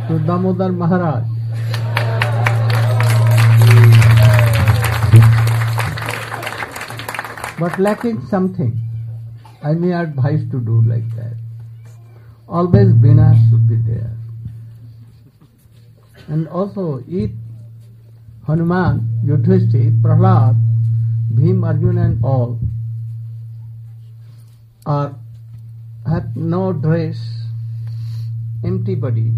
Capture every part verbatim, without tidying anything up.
to Damodar Maharaj. But lacking something, I may advise to do like that. Always Veena should be there. And also each Hanuman, Yudhishthira, Prahlad, Bhim, Arjuna and all are have no dress, empty body.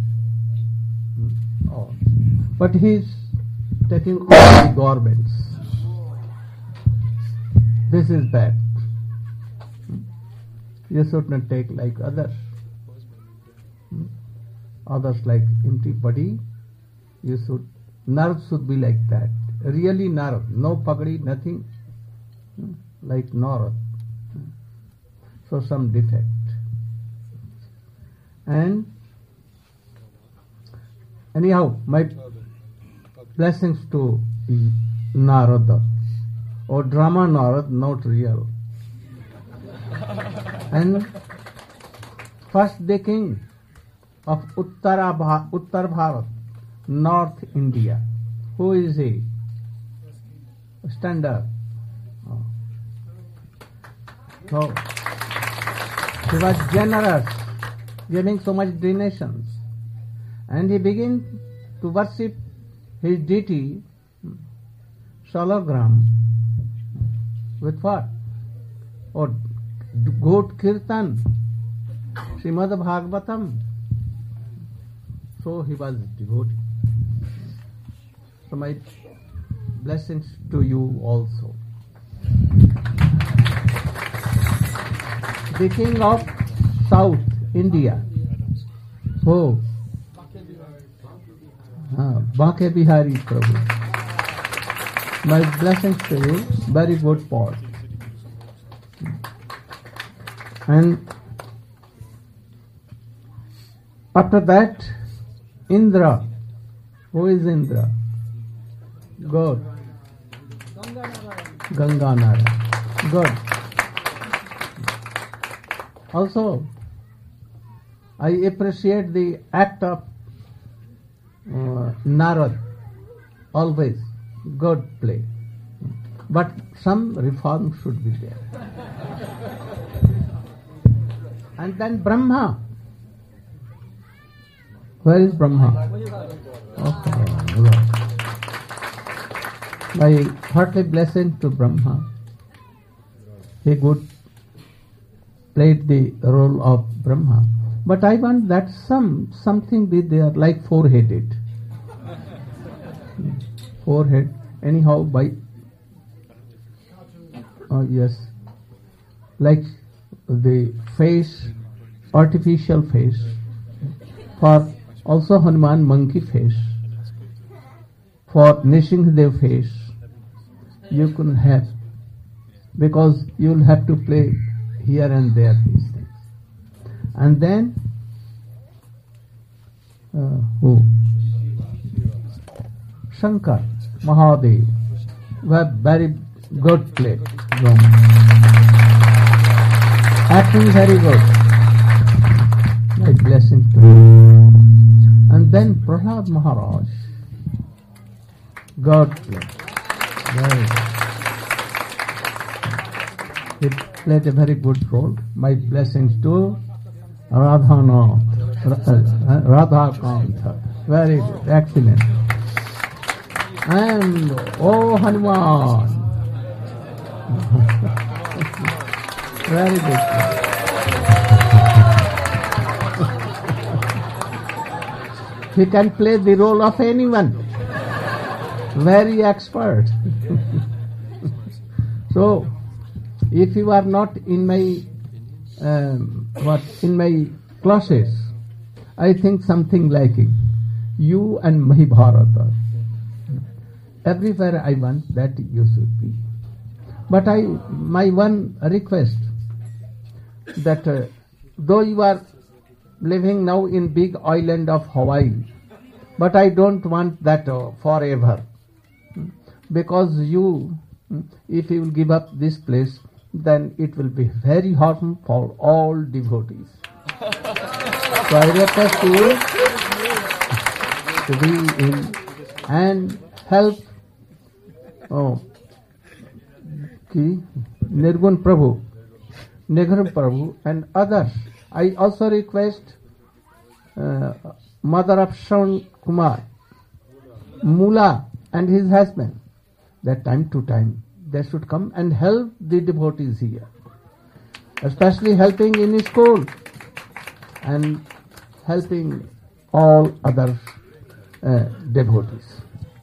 All. But he is taking all the garments. This is bad. You should not take like others. Others like empty body. You should, nerve should be like that. Really nerve, no pagadi, nothing. Like Narad. So some defect. And anyhow, my blessings to Narada. Or drama Narad, not real. And first the king of Uttara Bha- Uttar Bharat, North India. Who is he? Stand up. Oh. So, he was generous, giving so much donations. And he began to worship his deity, Shalagram. With what? Or goat kirtan, Srimad Bhagavatam. So he was devotee. So my blessings to you also. The king of South India. Oh, ah, Banke Bihari Prabhu. My blessings to you, very good part. And after that, Indra. Who is Indra? God. Ganganara. God. Also, I appreciate the act of uh, Narad. Always. God play. But some reform should be there. And then Brahma. Where is Brahma? Okay. My heartily blessing to Brahma. He good played the role of Brahma. But I want that some something be there like four-headed. Forehead, anyhow, by oh yes, like the face, artificial face, for also Hanuman monkey face, for Nrsimhadev face, you can have, because you'll have to play here and there these things. And then, uh, who? Shankar. Mahadev were very good play. Acting very good. My blessing to you. And then Prahlad Maharaj. God play. Very good. He played a very good role. My blessings to Radhanath. Radhakant. Very good. Excellent. And oh Hanuman, very good. He can play the role of anyone. Very expert. So, if you are not in my um, what in my classes, I think something like it. You and Mahabharata. Everywhere I want that you should be. But I, my one request that uh, though you are living now in big island of Hawaii, but I don't want that uh, forever. Because you, if you will give up this place, then it will be very harmful for all devotees. So I request you to be in and help oh, ki, Nirgun Prabhu, Nigrum Prabhu and others. I also request uh, mother of Shravan Kumar, Mula and his husband, that time to time they should come and help the devotees here, especially helping in school and helping all other uh, devotees.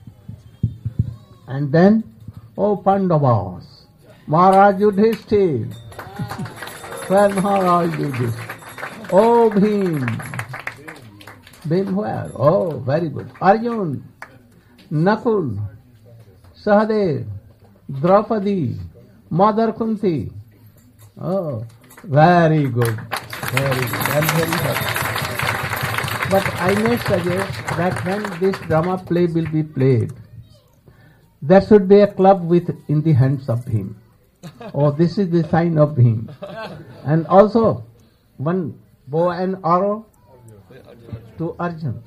And then, oh Pandavas, Maharaj Yudhishthir, where Maharaj Yudhishthir? Oh Bhim, Bhim where? Oh, very good. Arjun, Nakul, Sahadev, Draupadi, Mother Kunti. Oh, very good. Very good. I am very happy. But I may suggest that when this drama play will be played, there should be a club with in the hands of him. Oh, this is the sign of him. And also one bow and arrow to Arjun.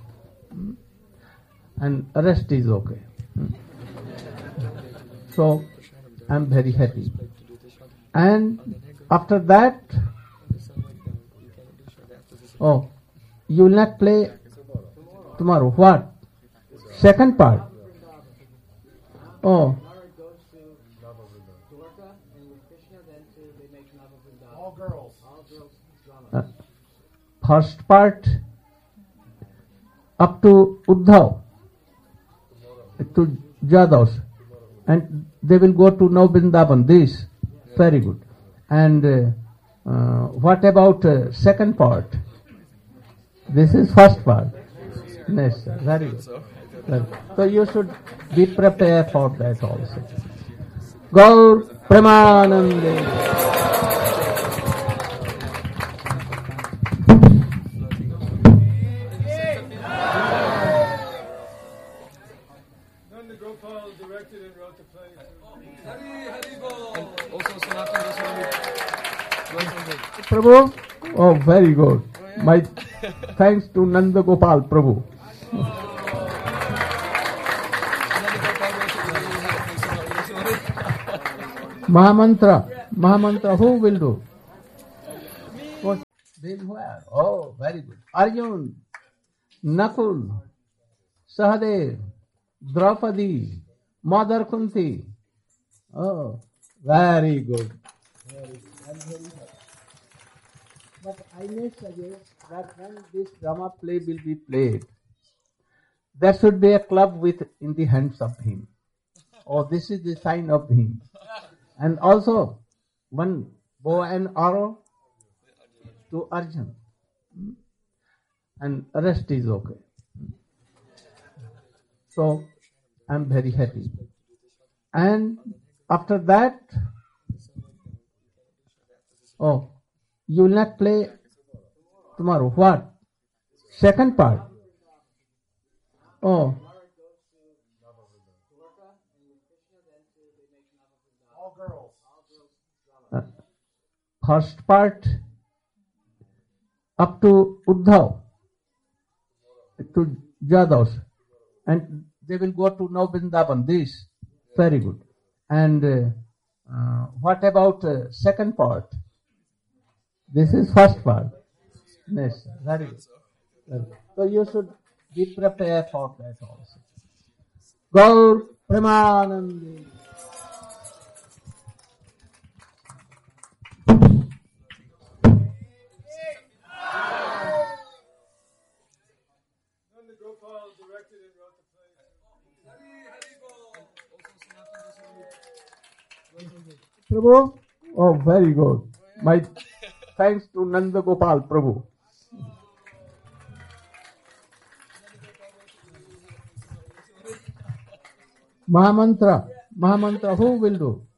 And rest is okay. So I am very happy. And after that, oh, you will not play tomorrow. What? Second part. Oh. Uh, first part up to Uddhav, to Jadavs, and they will go to now Vrindavan. This, very good. And uh, uh, what about uh, second part? This is first part. Yes, sir. Very good. Very good. So you should be prepared for that also. Gaur Premanande. Prabhu? Oh, very good. My thanks to Nanda Gopal Prabhu. Mahamantra. Mahamantra, who will do? What? Where? Oh, very good. Arjun, Nakul, Sahadev, Draupadi, Mother Kunti. Oh, very good. Very good. I'm very happy. But I may suggest that when this drama play will be played, there should be a club with in the hands of him. Oh, this is the sign of him. And also one bow and arrow to Arjun. And rest is okay. So I am very happy. And after that, oh, you will not play tomorrow. What? Second part. Oh. Uh, first part up to Uddhav, to Jadavs, and they will go to now Vrindavan. This, very good. And uh, uh, what about uh, second part? This is first part. Yes, very good. Very good. So you should be prepared for that also. Gaur Premanande. Prabhu? Oh, very good. My thanks to Nanda Gopal Prabhu. Mahamantra. Mahamantra, who will do?